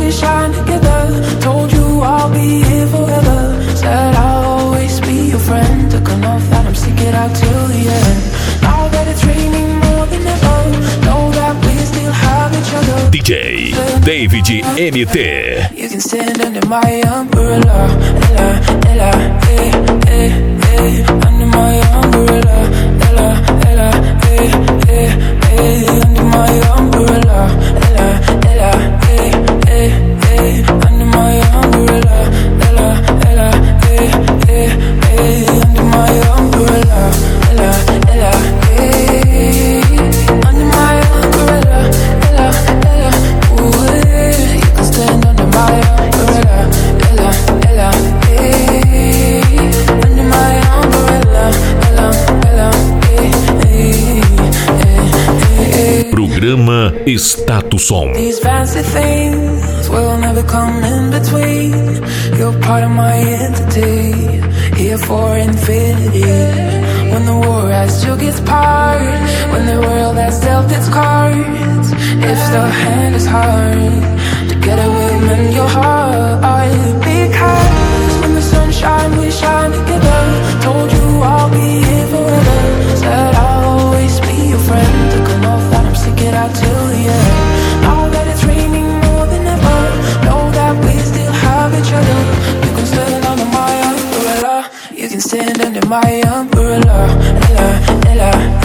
we shine together. Told you I'll be here forever. Said I'll always be your friend. Took an oath that I'm stick it out till the end. Now that it's raining more than ever, know that we still have each other. DJ David MT. You can stand under my umbrella, Ella, Ella, eh, eh, eh. Under my umbrella, Ella, Ella, eh, eh, eh. Under my umbrella, Ella, Ella, eh, eh, eh. Under my umbrella, Ella, Ella, eh, eh, eh. Under my umbrella, Ella, Ella, eh. Under my umbrella, Ella, Ella, ooh, eh. You can stand under my umbrella, Ella, Ella, eh. Under my umbrella, Ella, Ella, eh, eh, eh. Programa Status Som. These fancy things will never come in between. You're part of my entity, here for infinity. When the war has took its part, when the world has dealt its cards, if the hand is hard, together we'll mend your heart. Because when the sun shines, we shine together. Told you I'll be here forever. Said I'll always be your friend. Took an oath that I'm stick it out till the end. Now that it's raining more than ever, know that we still have each other. You can stand under my umbrella. You can stand under my umbrella, Ella, Ella.